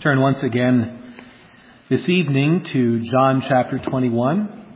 Turn once again this evening to John chapter 21.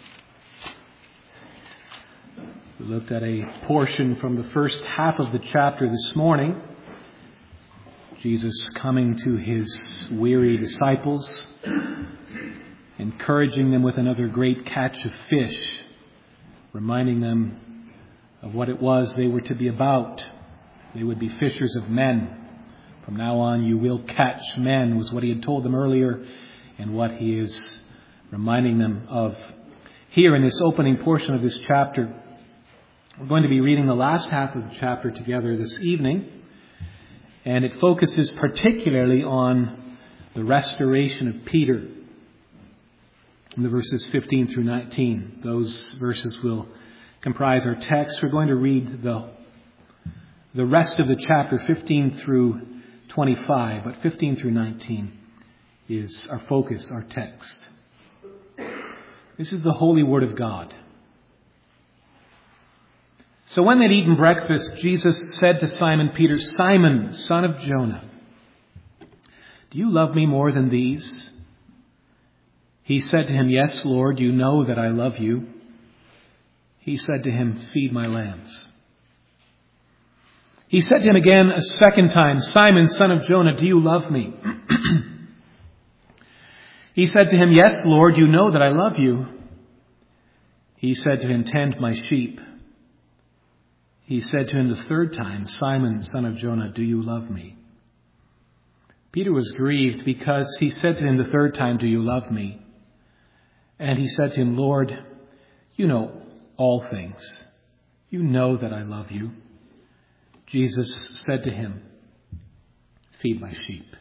We looked at a portion from the first half of the chapter this morning. Jesus coming to his weary disciples, encouraging them with another great catch of fish, reminding them of what it was they were to be about. They would be fishers of men. From now on, you will catch men, was what he had told them earlier, and what he is reminding them of here in this opening portion of this chapter. We're going to be reading the last half of the chapter together this evening, and it focuses particularly on the restoration of Peter in the verses 15 through 19. Those verses will comprise our text. We're going to read the rest of the chapter, 15 through 25, but 15 through 19 is our focus, our text. This is the holy word of God. So when they'd eaten breakfast, Jesus said to Simon Peter, "Simon, son of Jonah, do you love me more than these?" He said to him, "Yes, Lord, you know that I love you." He said to him, "Feed my lambs." He said to him again a second time, "Simon, son of Jonah, do you love me?" He said to him, "Yes, Lord, you know that I love you." He said to him, "Tend my sheep." He said to him the third time, "Simon, son of Jonah, do you love me?" Peter was grieved because he said to him the third time, "Do you love me?" And he said to him, "Lord, you know all things. You know that I love you." Jesus said to him, "Feed my sheep.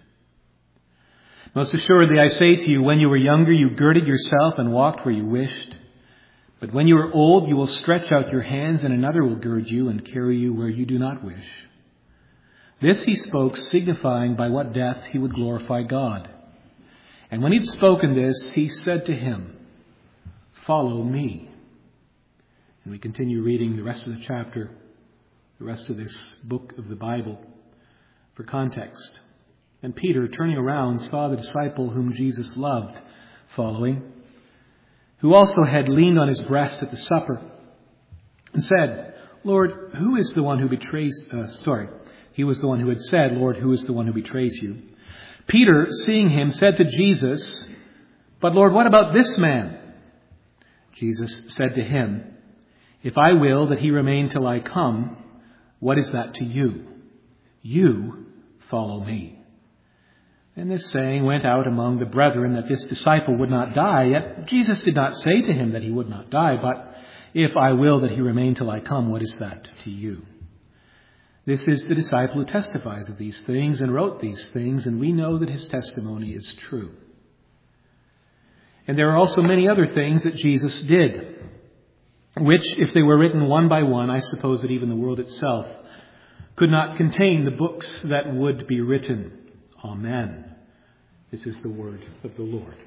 Most assuredly, I say to you, when you were younger, you girded yourself and walked where you wished. But when you are old, you will stretch out your hands, and another will gird you and carry you where you do not wish." This he spoke, signifying by what death he would glorify God. And when he'd spoken this, he said to him, "Follow me." And we continue reading the rest of the chapter, the rest of this book of the Bible, for context. And Peter, turning around, saw the disciple whom Jesus loved following, who also had leaned on his breast at the supper, and said, "Lord, who is the one who betrays..." He was the one who had said, "Lord, who is the one who betrays you?" Peter, seeing him, said to Jesus, "But Lord, what about this man?" Jesus said to him, "If I will that he remain till I come, what is that to you? You follow me." And this saying went out among the brethren that this disciple would not die. Yet Jesus did not say to him that he would not die, but, "If I will that he remain till I come, what is that to you?" This is the disciple who testifies of these things and wrote these things, and we know that his testimony is true. And there are also many other things that Jesus did, which, if they were written one by one, I suppose that even the world itself could not contain the books that would be written. Amen. This is the word of the Lord.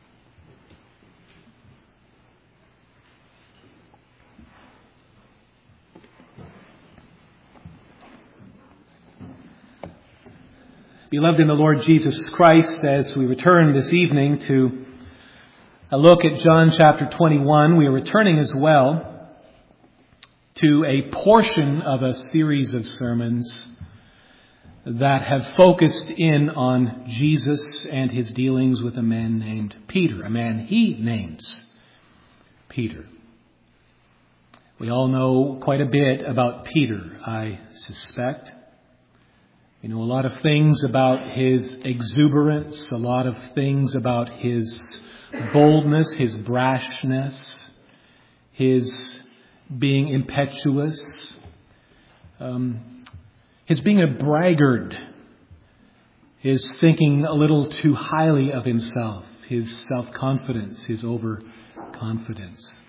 Beloved in the Lord Jesus Christ, as we return this evening to a look at John chapter 21, we are returning as well to a portion of a series of sermons that have focused in on Jesus and his dealings with a man named Peter, a man he names Peter. We all know quite a bit about Peter, I suspect. We know a lot of things about his exuberance, a lot of things about his boldness, his brashness, his being impetuous, his being a braggart, his thinking a little too highly of himself, his self-confidence, his overconfidence.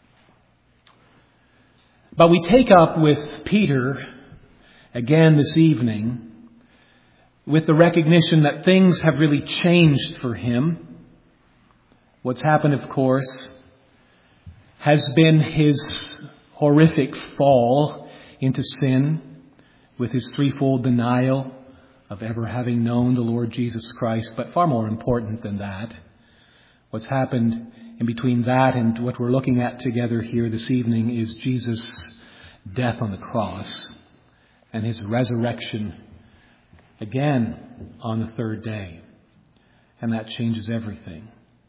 But we take up with Peter again this evening with the recognition that things have really changed for him. What's happened, of course, has been his horrific fall into sin with his threefold denial of ever having known the Lord Jesus Christ. But far more important than that, what's happened in between that and what we're looking at together here this evening is Jesus' death on the cross and his resurrection again on the third day. And that changes everything.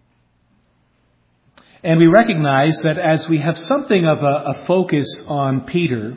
And we recognize that as we have something of a focus on Peter,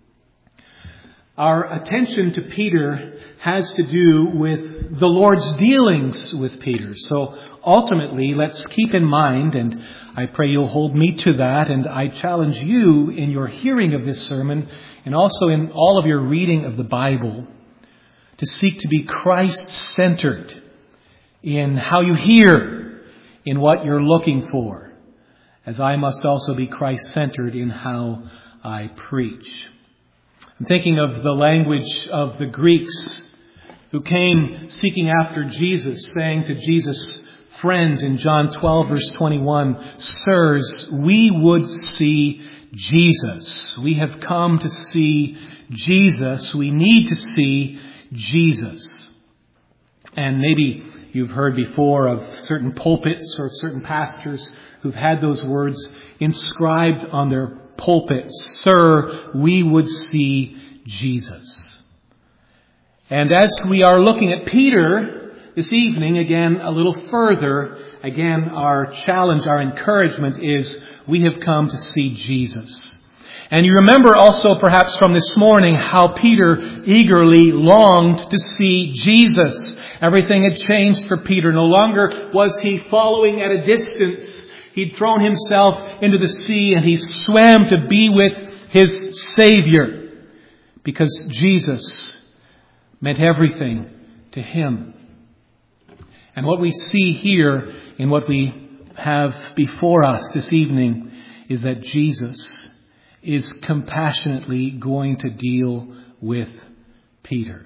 our attention to Peter has to do with the Lord's dealings with Peter. So ultimately, let's keep in mind, and I pray you'll hold me to that, and I challenge you in your hearing of this sermon, and also in all of your reading of the Bible, to seek to be Christ-centered in how you hear, in what you're looking for, as I must also be Christ-centered in how I preach. I'm thinking of the language of the Greeks who came seeking after Jesus, saying to Jesus' friends in John 12, verse 21, "Sirs, we would see Jesus. We have come to see Jesus. We need to see Jesus." And maybe you've heard before of certain pulpits or certain pastors who've had those words inscribed on their pulpits, "Sir, we would see Jesus." And as we are looking at Peter this evening, again, a little further, again, our challenge, our encouragement is we have come to see Jesus. And you remember also perhaps from this morning how Peter eagerly longed to see Jesus. Everything had changed for Peter. No longer was he following at a distance. He'd thrown himself into the sea and he swam to be with his Savior because Jesus meant everything to him. And what we see here in what we have before us this evening is that Jesus is compassionately going to deal with Peter.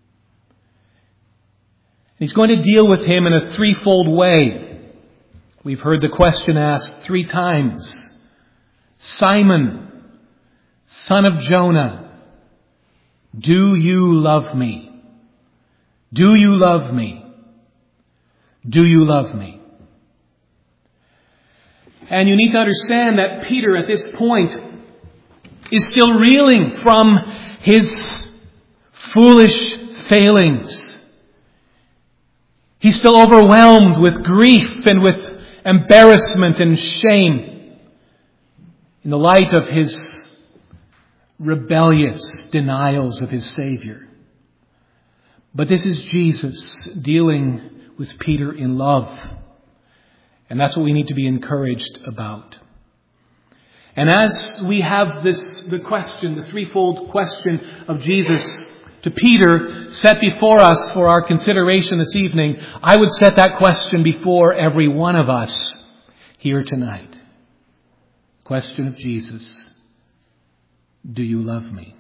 He's going to deal with him in a threefold way. We've heard the question asked 3 times. "Simon, son of Jonah, do you love me? Do you love me? Do you love me?" And you need to understand that Peter at this point is still reeling from his foolish failings. He's still overwhelmed with grief and with embarrassment and shame in the light of his rebellious denials of his Savior. But this is Jesus dealing with Peter in love. And that's what we need to be encouraged about. And as we have the question, the threefold question of Jesus to Peter set before us for our consideration this evening, I would set that question before every one of us here tonight. Question of Jesus: do you love me?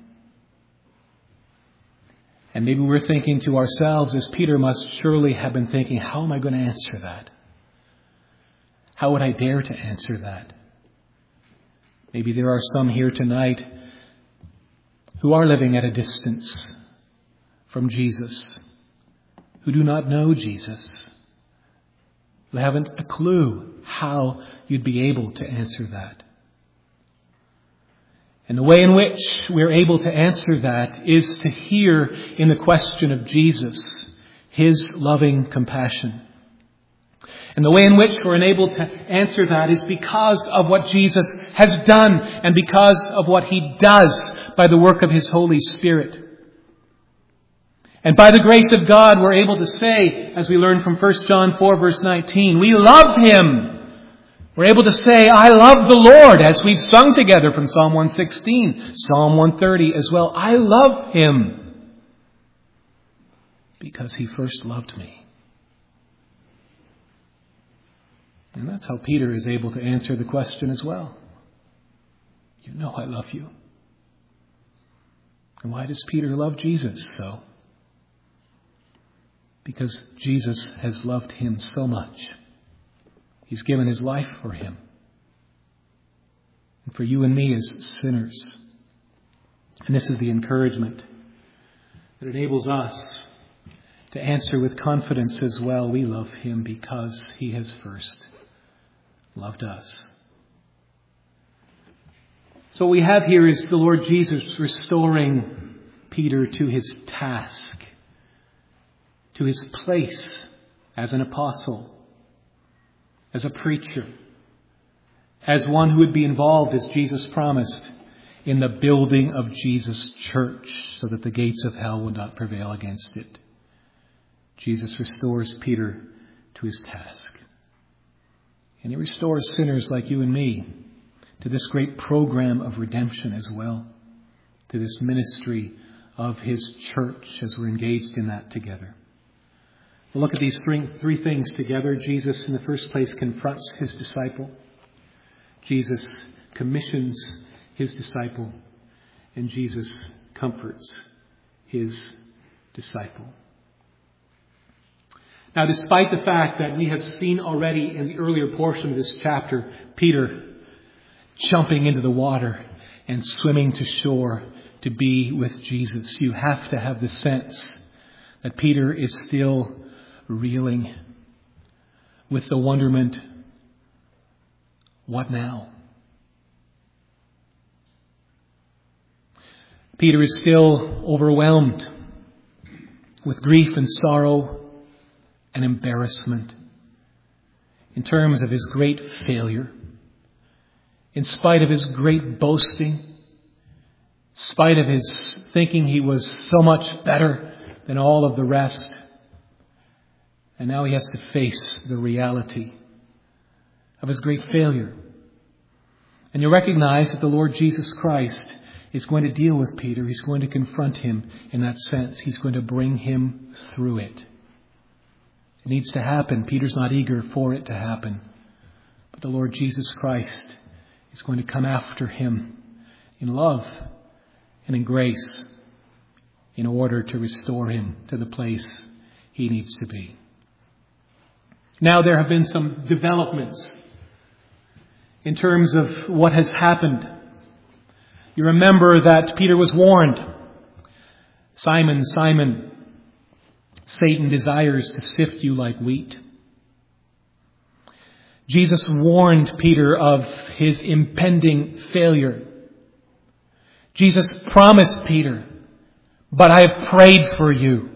And maybe we're thinking to ourselves, as Peter must surely have been thinking, how am I going to answer that? How would I dare to answer that? Maybe there are some here tonight who are living at a distance from Jesus, who do not know Jesus, who haven't a clue how you'd be able to answer that. And the way in which we're able to answer that is to hear in the question of Jesus his loving compassion. And the way in which we're able to answer that is because of what Jesus has done and because of what he does by the work of his Holy Spirit. And by the grace of God, we're able to say, as we learn from 1 John 4, verse 19, we love him. We're able to say, I love the Lord, as we've sung together from Psalm 116, Psalm 130 as well. I love him because he first loved me. And that's how Peter is able to answer the question as well. You know I love you. And why does Peter love Jesus so? Because Jesus has loved him so much. He's given his life for him. And for you and me as sinners. And this is the encouragement that enables us to answer with confidence as well, we love him because he has first loved us. So what we have here is the Lord Jesus restoring Peter to his task, to his place as an apostle, as a preacher, as one who would be involved, as Jesus promised, in the building of Jesus' church so that the gates of hell would not prevail against it. Jesus restores Peter to his task. And he restores sinners like you and me to this great program of redemption as well, to this ministry of his church as we're engaged in that together. We'll look at these three things together. Jesus, in the first place, confronts his disciple. Jesus commissions his disciple. And Jesus comforts his disciple. Now, despite the fact that we have seen already in the earlier portion of this chapter, Peter jumping into the water and swimming to shore to be with Jesus, you have to have the sense that Peter is still reeling with the wonderment, what now? Peter is still overwhelmed with grief and sorrow and embarrassment in terms of his great failure. In spite of his great boasting, in spite of his thinking he was so much better than all of the rest. And now he has to face the reality of his great failure. And you recognize that the Lord Jesus Christ is going to deal with Peter. He's going to confront him in that sense. He's going to bring him through it. It needs to happen. Peter's not eager for it to happen. But the Lord Jesus Christ is going to come after him in love and in grace in order to restore him to the place he needs to be. Now there have been some developments in terms of what has happened. You remember that Peter was warned. Simon, Simon, Satan desires to sift you like wheat. Jesus warned Peter of his impending failure. Jesus promised Peter, but I have prayed for you.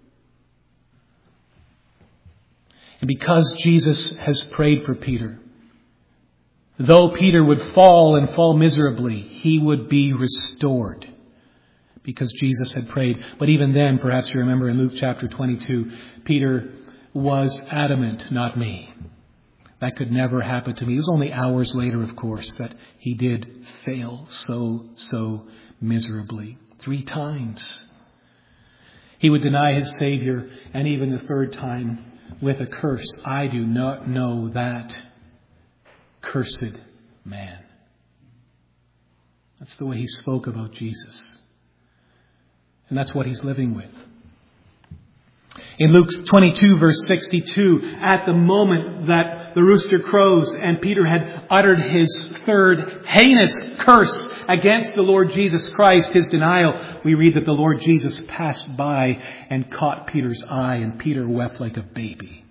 And because Jesus has prayed for Peter, though Peter would fall and fall miserably, he would be restored because Jesus had prayed. But even then, perhaps you remember in Luke chapter 22, Peter was adamant, not me. That could never happen to me. It was only hours later, of course, that he did fail so miserably. 3 times. He would deny his Savior, and even the 3rd time with a curse. I do not know that cursed man. That's the way he spoke about Jesus. And that's what he's living with. In Luke 22, verse 62, at the moment that the rooster crows and Peter had uttered his 3rd heinous curse against the Lord Jesus Christ, his denial, we read that the Lord Jesus passed by and caught Peter's eye, and Peter wept like a baby.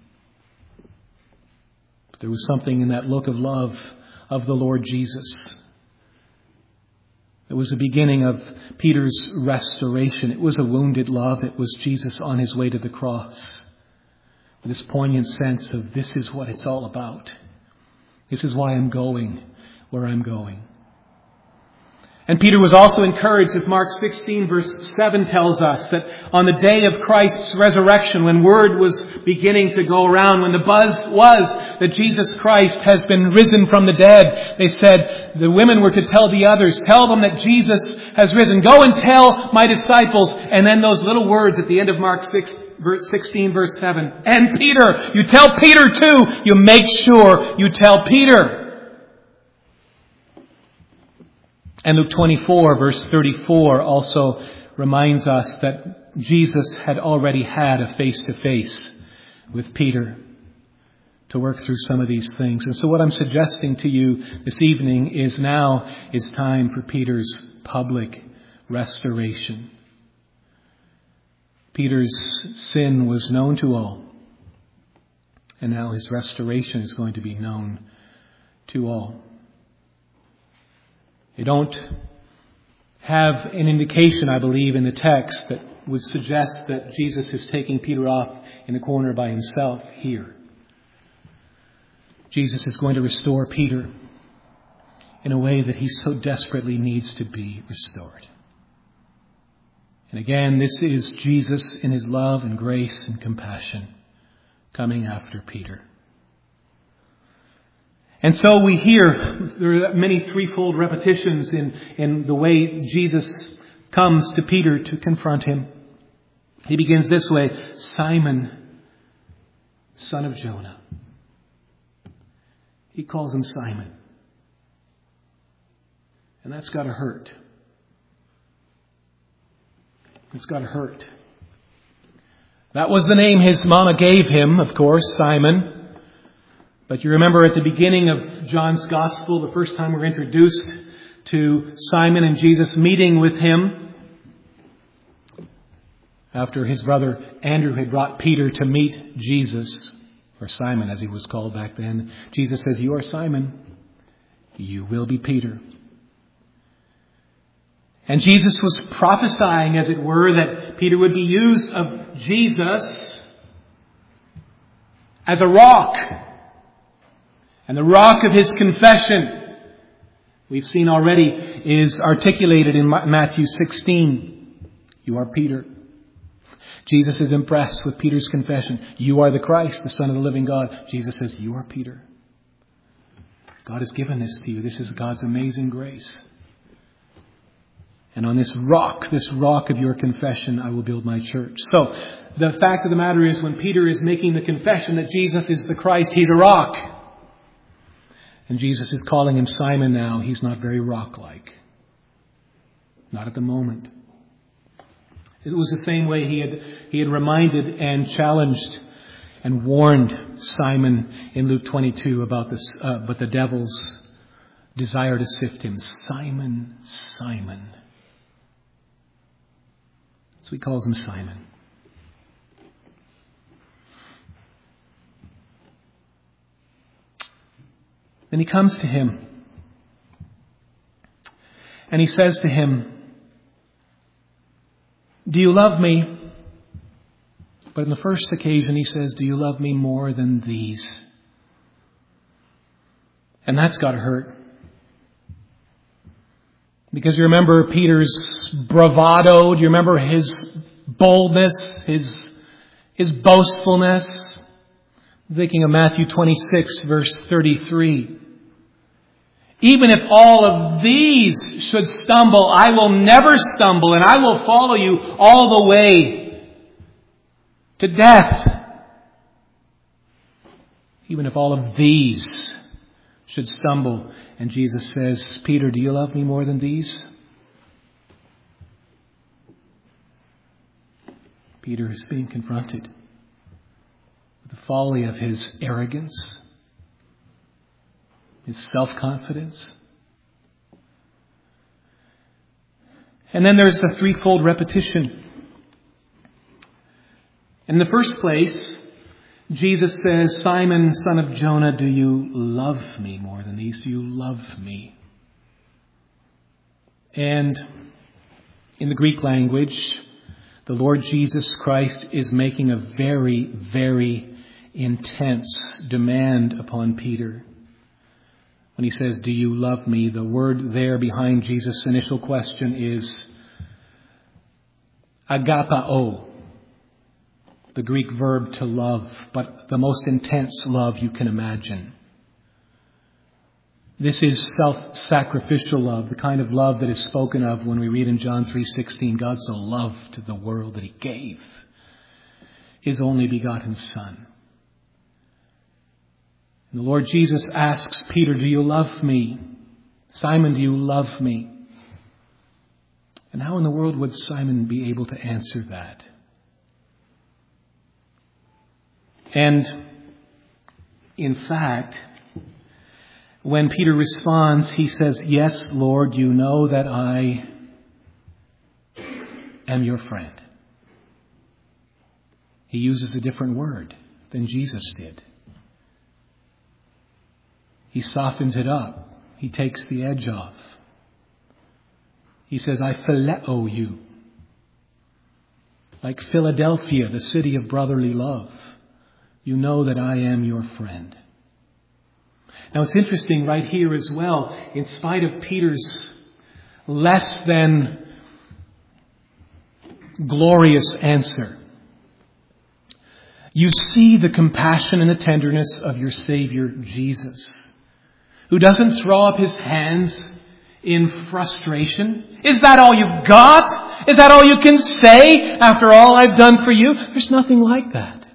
But there was something in that look of love of the Lord Jesus. It was the beginning of Peter's restoration. It was a wounded love. It was Jesus on his way to the cross. With this poignant sense of this is what it's all about. This is why I'm going where I'm going. And Peter was also encouraged, as Mark 16 verse 7 tells us, that on the day of Christ's resurrection, when word was beginning to go around, when the buzz was that Jesus Christ has been risen from the dead, they said the women were to tell the others, tell them that Jesus has risen. Go and tell my disciples. And then those little words at the end of Mark 16 verse 7. And Peter, you tell Peter too. You make sure you tell Peter. And Luke 24, verse 34, also reminds us that Jesus had already had a face-to-face with Peter to work through some of these things. And so what I'm suggesting to you this evening is now is time for Peter's public restoration. Peter's sin was known to all. And now his restoration is going to be known to all. You don't have an indication, I believe, in the text that would suggest that Jesus is taking Peter off in a corner by himself here. Jesus is going to restore Peter in a way that he so desperately needs to be restored. And again, this is Jesus in his love and grace and compassion coming after Peter. And so we hear there are many threefold repetitions in the way Jesus comes to Peter to confront him. He begins this way: Simon, son of Jonah. He calls him Simon. And that's got to hurt. It's got to hurt. That was the name his mama gave him, of course, Simon. But you remember at the beginning of John's Gospel, the first time we're introduced to Simon and Jesus meeting with him, after his brother Andrew had brought Peter to meet Jesus, or Simon as he was called back then, Jesus says, "You are Simon, you will be Peter." And Jesus was prophesying, as it were, that Peter would be used of Jesus as a rock. And the rock of his confession, we've seen already, is articulated in Matthew 16. You are Peter. Jesus is impressed with Peter's confession. You are the Christ, the Son of the living God. Jesus says, you are Peter. God has given this to you. This is God's amazing grace. And on this rock of your confession, I will build my church. So, the fact of the matter is, when Peter is making the confession that Jesus is the Christ, he's a rock. And Jesus is calling him Simon now. He's not very rock-like. Not at the moment. It was the same way he had reminded and challenged and warned Simon in Luke 22 about this, but the devil's desire to sift him. Simon, Simon. So he calls him Simon. Then he comes to him and he says to him, do you love me? But in the first occasion he says, do you love me more than these? And that's got to hurt. Because you remember Peter's bravado. Do you remember his boldness, his boastfulness? I'm thinking of Matthew 26, verse 33. Even if all of these should stumble, I will never stumble, and I will follow you all the way to death. Even if all of these should stumble. And Jesus says, Peter, do you love me more than these? Peter is being confronted with the folly of his arrogance, his self-confidence. And then there's the threefold repetition. In the first place, Jesus says, Simon, son of Jonah, do you love me more than these? Do you love me? And in the Greek language, the Lord Jesus Christ is making a very, very intense demand upon Peter. When he says, do you love me? The word there behind Jesus' initial question is agapao, the Greek verb to love, but the most intense love you can imagine. This is self-sacrificial love, the kind of love that is spoken of when we read in John 3:16, God so loved the world that he gave his only begotten Son. And the Lord Jesus asks Peter, do you love me? Simon, do you love me? And how in the world would Simon be able to answer that? And in fact, when Peter responds, he says, yes, Lord, you know that I am your friend. He uses a different word than Jesus did. He softens it up. He takes the edge off. He says, I phileo you. Like Philadelphia, the city of brotherly love. You know that I am your friend. Now it's interesting right here as well, in spite of Peter's less than glorious answer, you see the compassion and the tenderness of your Savior Jesus, who doesn't throw up his hands in frustration. Is that all you've got? Is that all you can say after all I've done for you? There's nothing like that.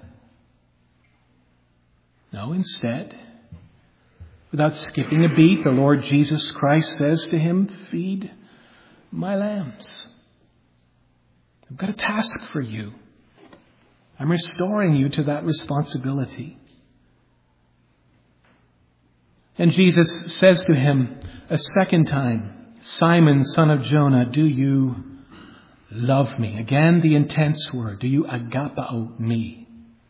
No, instead, without skipping a beat, the Lord Jesus Christ says to him, feed my lambs. I've got a task for you. I'm restoring you to that responsibility. And Jesus says to him a second time, Simon, son of Jonah, do you love me? Again, the intense word. Do you agapao me?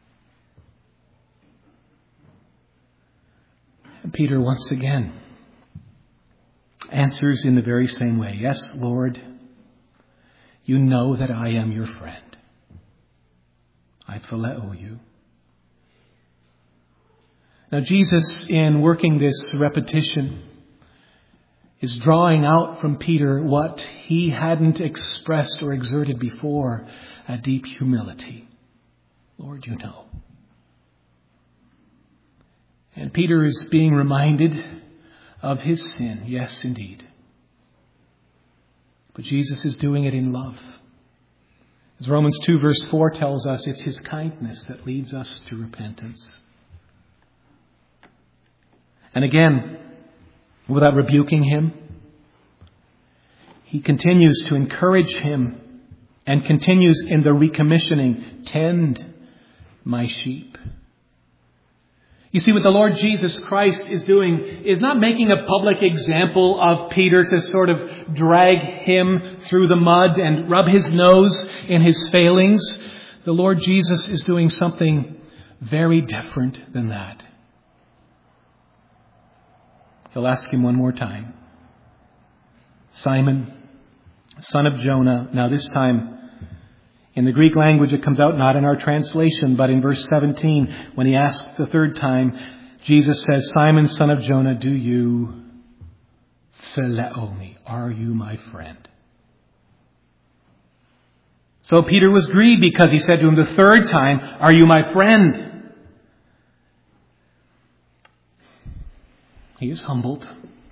And Peter once again answers in the very same way. Yes, Lord, you know that I am your friend. I phileo you. Now Jesus, in working this repetition, is drawing out from Peter what he hadn't expressed or exerted before, a deep humility. Lord, you know. And Peter is being reminded of his sin. Yes, indeed. But Jesus is doing it in love. As Romans 2 verse 4 tells us, it's his kindness that leads us to repentance. And again, without rebuking him, he continues to encourage him and continues in the recommissioning, tend my sheep. You see, what the Lord Jesus Christ is doing is not making a public example of Peter to sort of drag him through the mud and rub his nose in his failings. The Lord Jesus is doing something very different than that. He'll ask him one more time. Simon, son of Jonah. Now this time, in the Greek language, it comes out not in our translation, but in verse 17, when he asks the third time, Jesus says, Simon, son of Jonah, do you phileo me? Are you my friend? So Peter was grieved because he said to him the third time, are you my friend? He is humbled.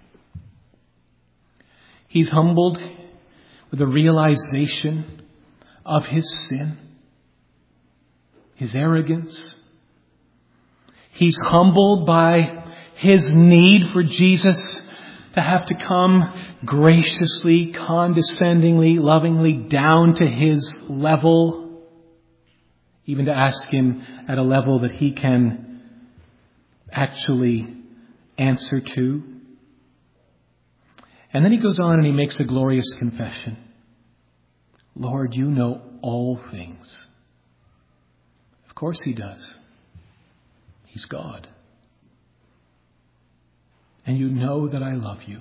He's humbled with a realization of his sin, his arrogance. He's humbled by his need for Jesus to have to come graciously, condescendingly, lovingly down to his level, even to ask him at a level that he can actually answer to. And then he goes on and he makes a glorious confession. Lord, you know all things. Of course he does. He's God. And you know that I love you.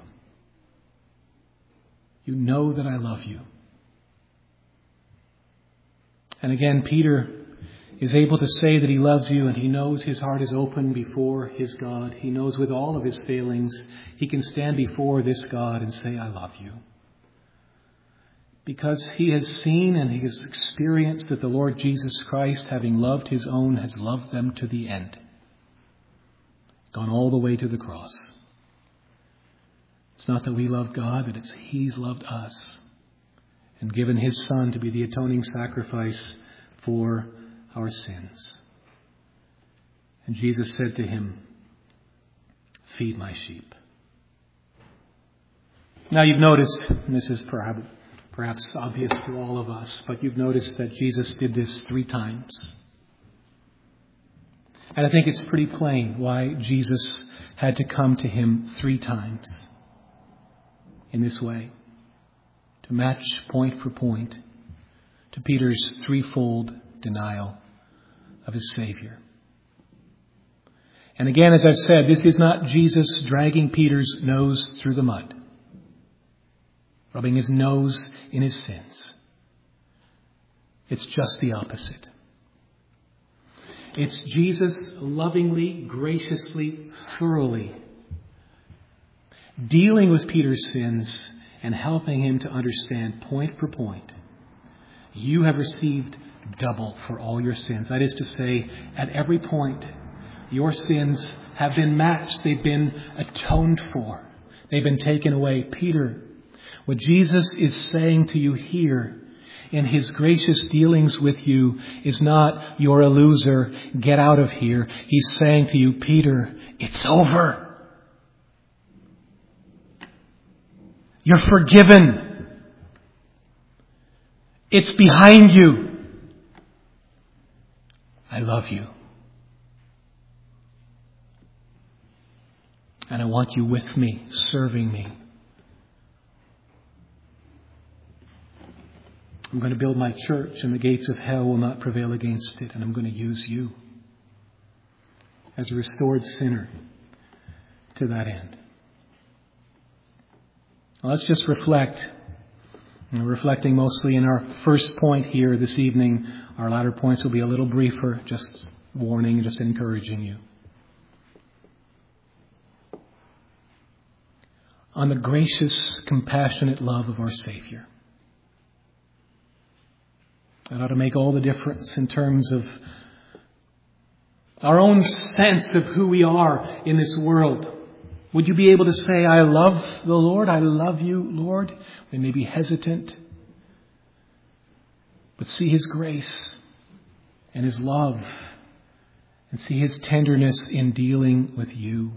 You know that I love you. And again, Peter is able to say that he loves you, and he knows his heart is open before his God. He knows with all of his failings, he can stand before this God and say, I love you. Because he has seen and he has experienced that the Lord Jesus Christ, having loved his own, has loved them to the end. Gone all the way to the cross. It's not that we love God, that it's he's loved us and given his Son to be the atoning sacrifice for our sins. And Jesus said to him, feed my sheep. Now you've noticed, and this is perhaps obvious to all of us, but you've noticed that Jesus did this 3 times. And I think it's pretty plain why Jesus had to come to him 3 times in this way, to match point for point to Peter's threefold denial of his Savior. And again, as I've said, this is not Jesus dragging Peter's nose through the mud, rubbing his nose in his sins. It's just the opposite. It's Jesus lovingly, graciously, thoroughly dealing with Peter's sins and helping him to understand point for point. You have received double for all your sins. That is to say, at every point, your sins have been matched. They've been atoned for. They've been taken away. Peter, what Jesus is saying to you here in his gracious dealings with you is not, you're a loser, get out of here. He's saying to you, Peter, it's over. You're forgiven. It's behind you. I love you. And I want you with me, serving me. I'm going to build my church, and the gates of hell will not prevail against it. And I'm going to use you as a restored sinner to that end. Well, let's just reflect. We're reflecting mostly in our first point here this evening. Our latter points will be a little briefer, just warning, just encouraging you. On the gracious, compassionate love of our Savior. That ought to make all the difference in terms of our own sense of who we are in this world. Would you be able to say, I love the Lord, I love you, Lord? We may be hesitant, but see His grace and His love and see His tenderness in dealing with you.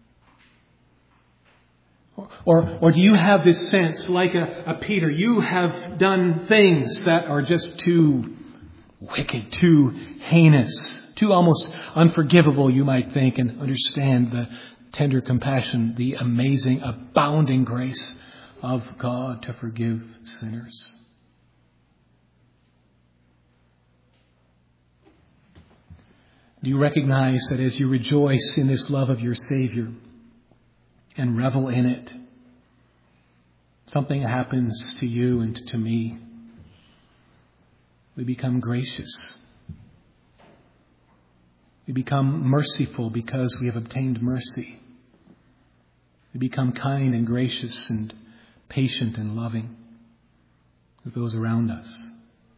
Or do you have this sense, like a Peter, you have done things that are just too wicked, too heinous, too almost unforgivable, you might think, and understand the tender compassion, the amazing, abounding grace of God to forgive sinners. Do you recognize that as you rejoice in this love of your Savior and revel in it, something happens to you and to me? We become gracious. We become merciful because we have obtained mercy. We become kind and gracious and patient and loving with those around us.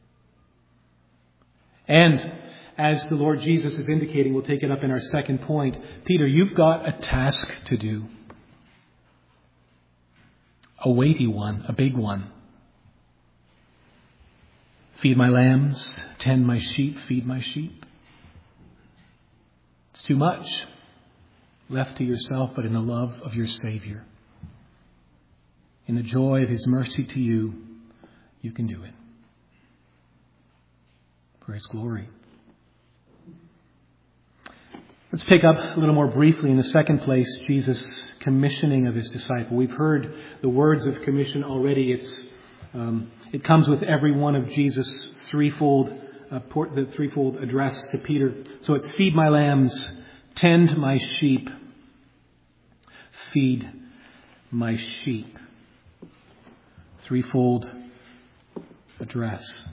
And as the Lord Jesus is indicating, we'll take it up in our second point. Peter, you've got a task to do. A weighty one, a big one. Feed my lambs, tend my sheep, feed my sheep. It's too much left to yourself, but in the love of your Savior, in the joy of His mercy to you, you can do it. For His glory. Let's pick up a little more briefly in the second place, Jesus' commissioning of His disciple. We've heard the words of commission already. It comes with every one of Jesus' threefold address to Peter. So it's feed my lambs, tend my sheep, feed my sheep. Threefold address.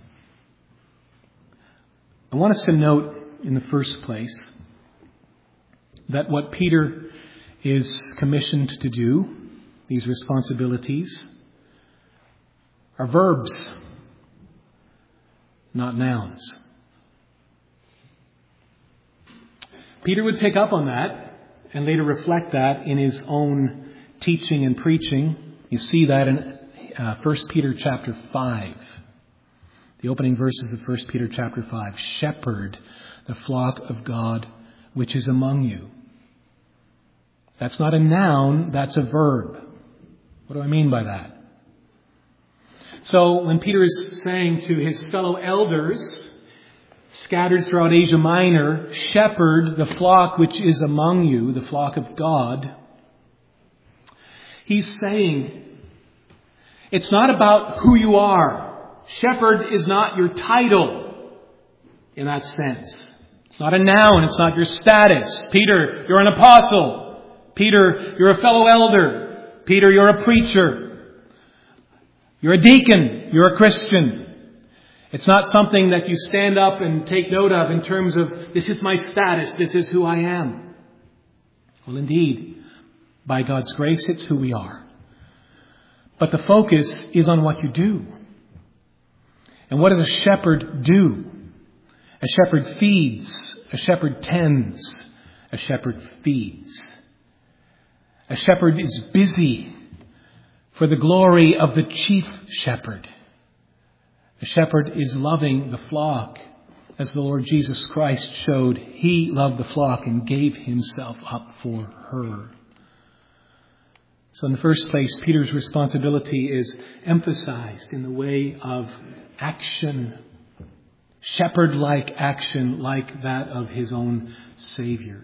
I want us to note in the first place that what Peter is commissioned to do, these responsibilities, are verbs, not nouns. Peter would pick up on that and later reflect that in his own teaching and preaching. You see that in 1 Peter chapter 5. The opening verses of 1 Peter chapter 5. Shepherd the flock of God which is among you. That's not a noun, that's a verb. What do I mean by that? So when Peter is saying to his fellow elders, scattered throughout Asia Minor, shepherd the flock which is among you, the flock of God, he's saying, it's not about who you are. Shepherd is not your title in that sense. It's not a noun. It's not your status. Peter, you're an apostle. Peter, you're a fellow elder. Peter, you're a preacher. You're a deacon. You're a Christian. It's not something that you stand up and take note of in terms of, this is my status. This is who I am. Well, indeed, by God's grace, it's who we are. But the focus is on what you do. And what does a shepherd do? A shepherd feeds. A shepherd tends. A shepherd feeds. A shepherd is busy for the glory of the chief shepherd. A shepherd is loving the flock, as the Lord Jesus Christ showed. He loved the flock and gave himself up for her. So in the first place, Peter's responsibility is emphasized in the way of action. Shepherd-like action like that of his own Savior.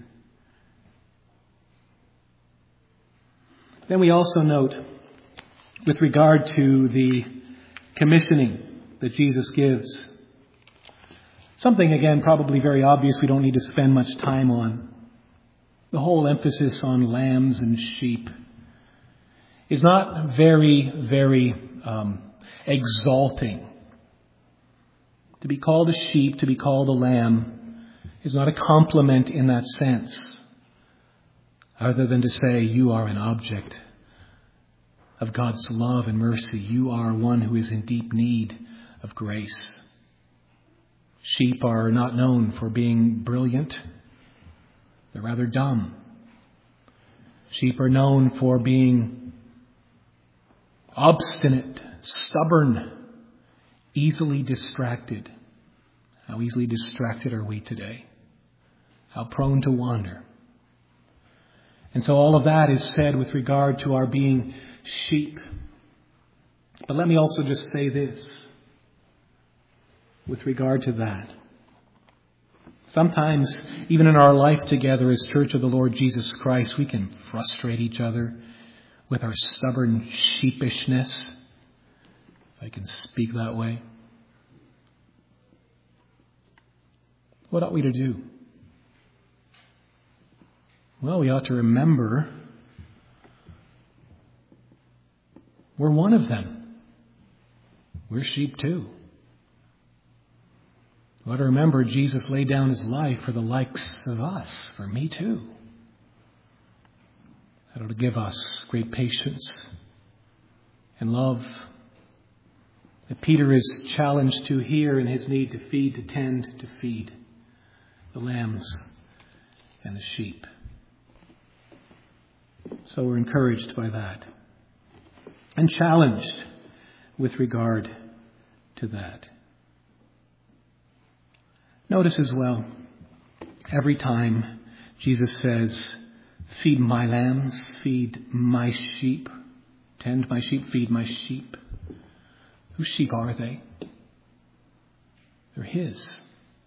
Then we also note, with regard to the commissioning that Jesus gives, something again probably very obvious we don't need to spend much time on. The whole emphasis on lambs and sheep is not very, very exalting. To be called a sheep, to be called a lamb, is not a compliment in that sense, other than to say you are an object of God's love and mercy. You are one who is in deep need of grace. Sheep are not known for being brilliant. They're rather dumb. Sheep are known for being obstinate, stubborn, easily distracted. How easily distracted are we today? How prone to wander. And so all of that is said with regard to our being sheep. But let me also just say this with regard to that. Sometimes, even in our life together as Church of the Lord Jesus Christ, we can frustrate each other with our stubborn sheepishness, if I can speak that way. What ought we to do? Well, we ought to remember we're one of them. We're sheep too. We ought to remember Jesus laid down his life for the likes of us, for me too. That ought to give us great patience and love that Peter is challenged to here in his need to feed, to tend, to feed the lambs and the sheep. So we're encouraged by that and challenged with regard to that. Notice as well, every time Jesus says, feed my lambs, feed my sheep, tend my sheep, feed my sheep. Whose sheep are they? They're his.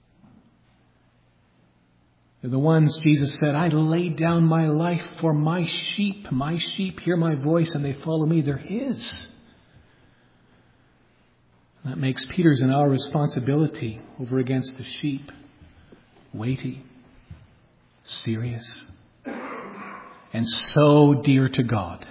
They're the ones Jesus said, I laid down my life for my sheep hear my voice and they follow me. They're his. And that makes Peter's and our responsibility over against the sheep weighty, serious, and so dear to God.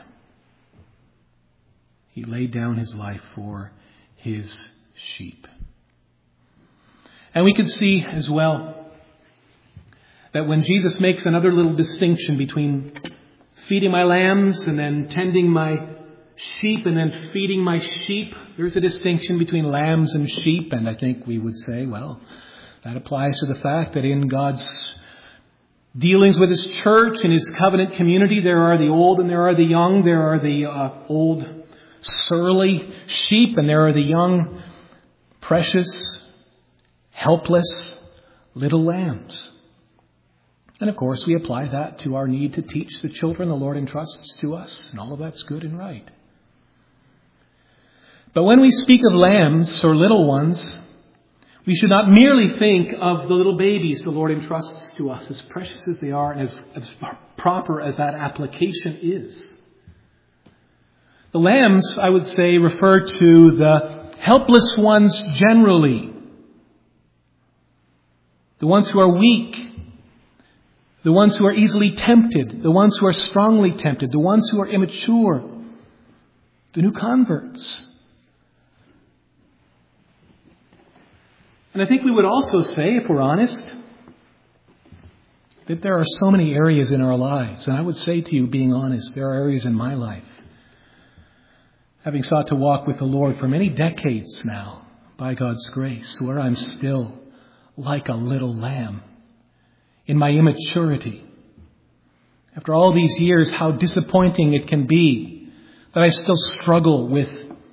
He laid down his life for his sheep. And we can see as well that when Jesus makes another little distinction between feeding my lambs and then tending my sheep and then feeding my sheep, there's a distinction between lambs and sheep. And I think we would say, well, that applies to the fact that in God's dealings with his church and his covenant community, there are the old and there are the young. There are the old surly sheep and there are the young, precious, helpless little lambs. And of course, we apply that to our need to teach the children the Lord entrusts to us, and all of that's good and right. But when we speak of lambs or little ones, we should not merely think of the little babies the Lord entrusts to us, as precious as they are and as proper as that application is. The lambs, I would say, refer to the helpless ones generally. the ones who are weak, the ones who are easily tempted, the ones who are strongly tempted, the ones who are immature, the new converts. And I think we would also say, if we're honest, that there are so many areas in our lives. And I would say to you, being honest, there are areas in my life, having sought to walk with the Lord for many decades now, by God's grace, where I'm still like a little lamb in my immaturity. After all these years, how disappointing it can be that I still struggle with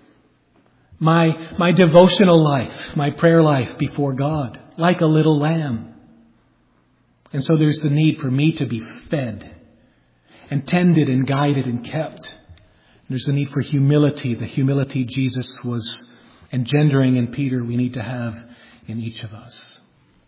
my devotional life, my prayer life before God, like a little lamb. And so there's the need for me to be fed and tended and guided and kept. And there's the need for humility, the humility Jesus was engendering in Peter, we need to have in each of us.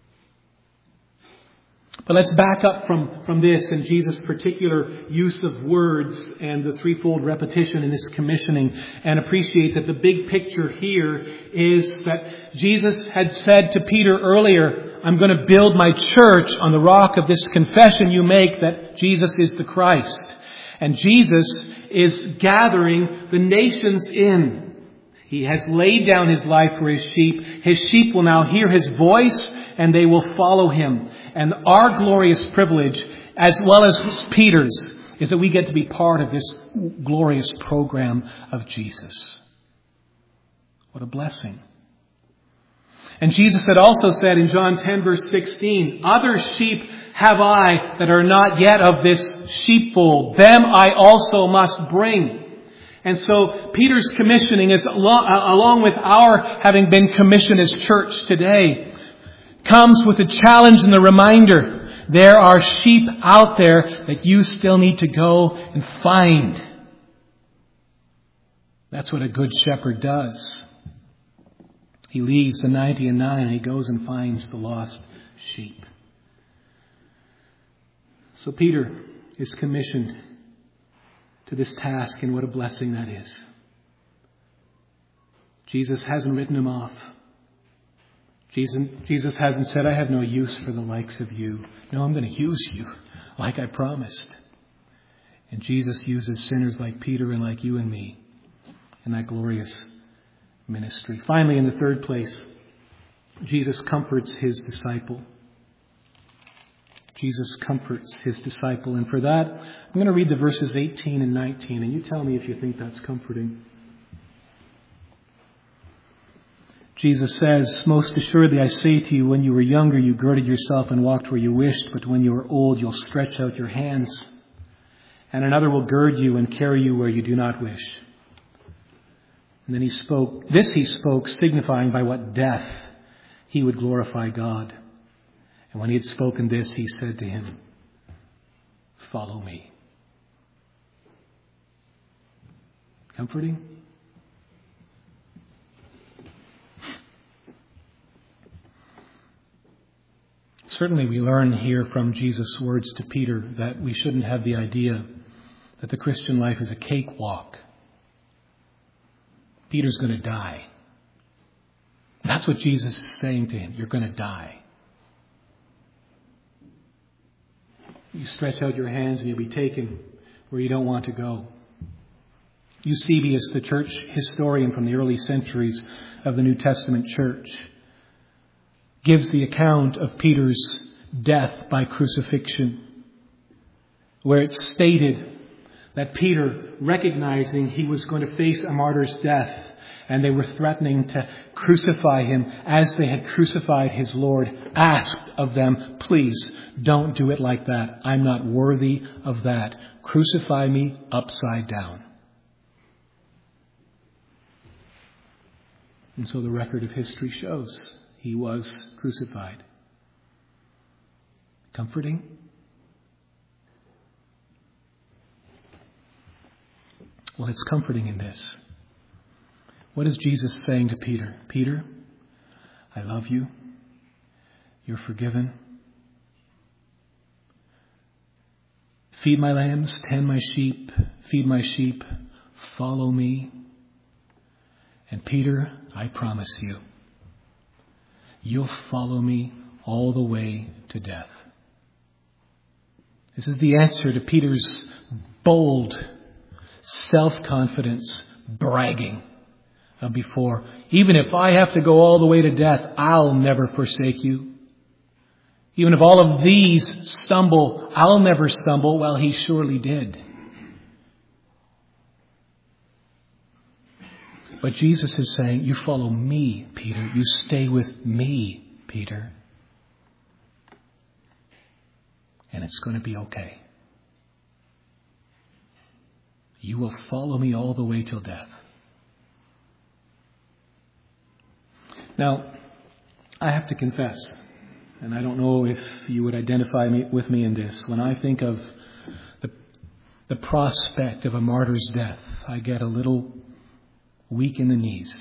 But let's back up from this and Jesus' particular use of words and the threefold repetition in this commissioning, and appreciate that the big picture here is that Jesus had said to Peter earlier, I'm going to build my church on the rock of this confession you make that Jesus is the Christ. And Jesus is gathering the nations in. He has laid down his life for his sheep. His sheep will now hear his voice and they will follow him. And our glorious privilege, as well as Peter's, is that we get to be part of this glorious program of Jesus. What a blessing. And Jesus had also said in John 10 verse 16, other sheep have I that are not yet of this sheepfold. Them I also must bring. And so Peter's commissioning is along with our having been commissioned as church today, comes with a challenge and a reminder. There are sheep out there that you still need to go and find. That's what a good shepherd does. He leaves the 99 and he goes and finds the lost sheep. So Peter is commissioned to this task, and what a blessing that is. Jesus hasn't written him off. Jesus hasn't said, I have no use for the likes of you. No, I'm going to use you like I promised. And Jesus uses sinners like Peter and like you and me in that glorious ministry. Finally, in the third place, Jesus comforts his disciple. Jesus comforts his disciple. And for that, I'm going to read the verses 18 and 19, and you tell me if you think that's comforting. Jesus says, most assuredly I say to you, when you were younger, you girded yourself and walked where you wished, but when you are old, you'll stretch out your hands, and another will gird you and carry you where you do not wish. And then he spoke, signifying by what death he would glorify God. And when he had spoken this, he said to him, follow me. Comforting? Certainly we learn here from Jesus' words to Peter that we shouldn't have the idea that the Christian life is a cakewalk. Peter's going to die. That's what Jesus is saying to him. You're going to die. You stretch out your hands and you'll be taken where you don't want to go. Eusebius, the church historian from the early centuries of the New Testament church, gives the account of Peter's death by crucifixion, where it's stated that Peter, recognizing he was going to face a martyr's death, and they were threatening to crucify him as they had crucified his Lord, asked of them, please don't do it like that. I'm not worthy of that. Crucify me upside down. And so the record of history shows he was crucified. Comforting? Well, it's comforting in this. What is Jesus saying to Peter? Peter, I love you. You're forgiven. Feed my lambs, tend my sheep, feed my sheep, follow me. And Peter, I promise you, you'll follow me all the way to death. This is the answer to Peter's bold, self-confidence bragging before. Even if I have to go all the way to death, I'll never forsake you. Even if all of these stumble, I'll never stumble. Well, he surely did. But Jesus is saying, you follow me, Peter. You stay with me, Peter. And it's going to be okay. You will follow me all the way till death. Now, I have to confess, and I don't know if you would identify with me in this, when I think of the prospect of a martyr's death, I get a little weak in the knees.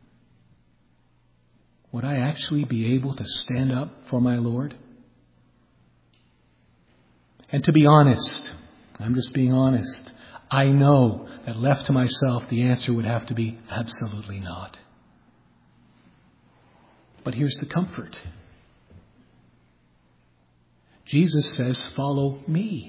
Would I actually be able to stand up for my Lord? And to be honest, I'm just being honest, I know that left to myself, the answer would have to be absolutely not. But here's the comfort. Jesus says, follow me.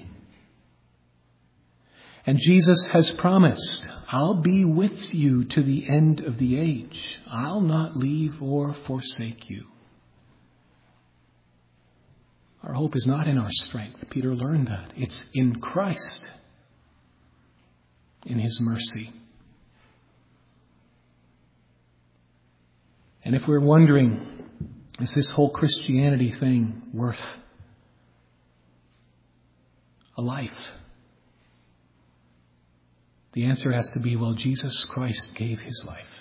And Jesus has promised, I'll be with you to the end of the age. I'll not leave or forsake you. Our hope is not in our strength. Peter learned that. It's in Christ, in His mercy. And if we're wondering, is this whole Christianity thing worth a life? The answer has to be, well, Jesus Christ gave His life.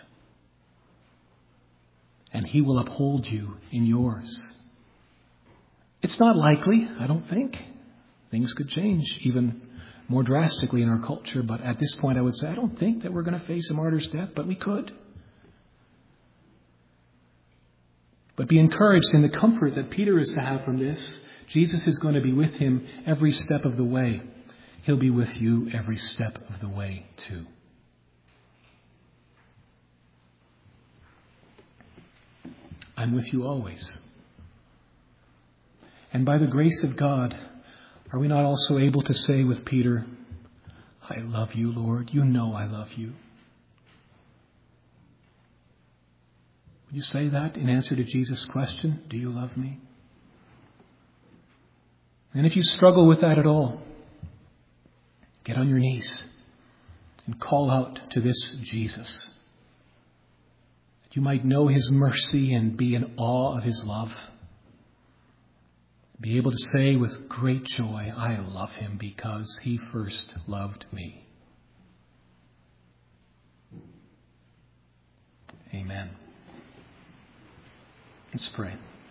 And He will uphold you in yours. It's not likely, I don't think. Things could change even more drastically in our culture. But at this point, I would say, I don't think that we're going to face a martyr's death, but we could. But be encouraged in the comfort that Peter is to have from this. Jesus is going to be with him every step of the way. He'll be with you every step of the way too. I'm with you always. And by the grace of God, are we not also able to say with Peter, I love you, Lord. You know I love you. Would you say that in answer to Jesus' question? Do you love me? And if you struggle with that at all, get on your knees and call out to this Jesus, that you might know His mercy and be in awe of His love. Be able to say with great joy, I love Him because He first loved me. Amen. Let's pray.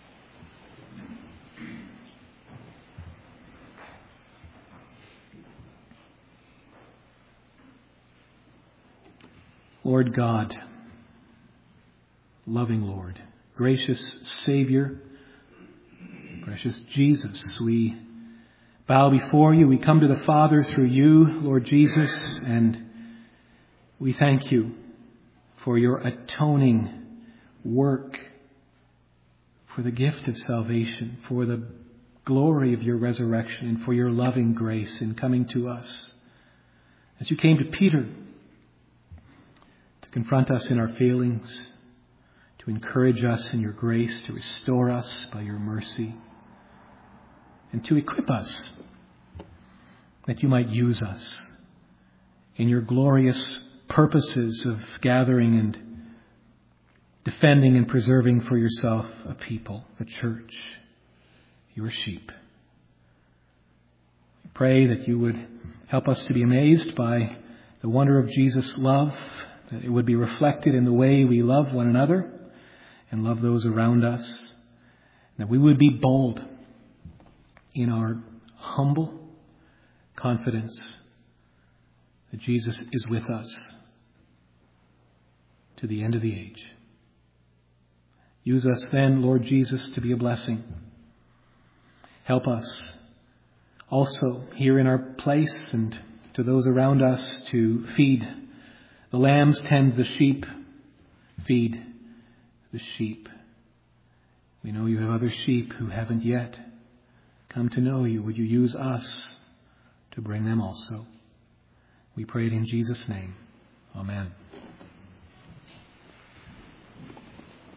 Lord God, loving Lord, gracious Savior, precious Jesus, we bow before you. We come to the Father through you, Lord Jesus, and we thank you for your atoning work, for the gift of salvation, for the glory of your resurrection, and for your loving grace in coming to us. As you came to Peter to confront us in our failings, to encourage us in your grace, to restore us by your mercy, and to equip us that you might use us in your glorious purposes of gathering and defending and preserving for yourself a people, a church, your sheep. We pray that you would help us to be amazed by the wonder of Jesus' love, that it would be reflected in the way we love one another and love those around us, that we would be bold in our humble confidence that Jesus is with us to the end of the age. Use us then, Lord Jesus, to be a blessing. Help us also here in our place and to those around us to feed the lambs, tend the sheep, feed the sheep. We know you have other sheep who haven't yet come to know you. Would you use us to bring them also? We pray it in Jesus' name.